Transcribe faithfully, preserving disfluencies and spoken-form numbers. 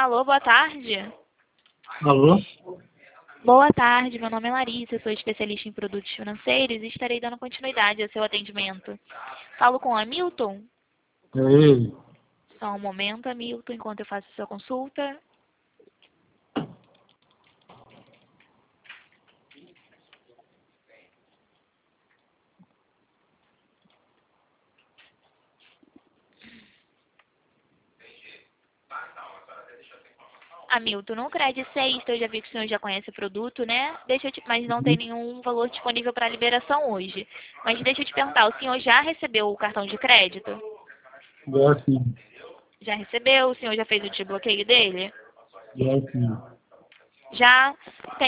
Alô, boa tarde. Alô? Boa tarde, meu nome é Larissa, sou especialista em produtos financeiros e estarei dando continuidade ao seu atendimento. Falo com o Hamilton? É ele. Só um momento, Hamilton, enquanto eu faço a sua consulta. Hamilton, no Credit Sexta, eu já vi que o senhor já conhece o produto, né? Deixa eu te... Mas não tem nenhum valor disponível para liberação hoje. Mas deixa eu te perguntar, o senhor já recebeu o cartão de crédito? Já sim. Já recebeu? O senhor já fez o desbloqueio dele? Já sim. Já?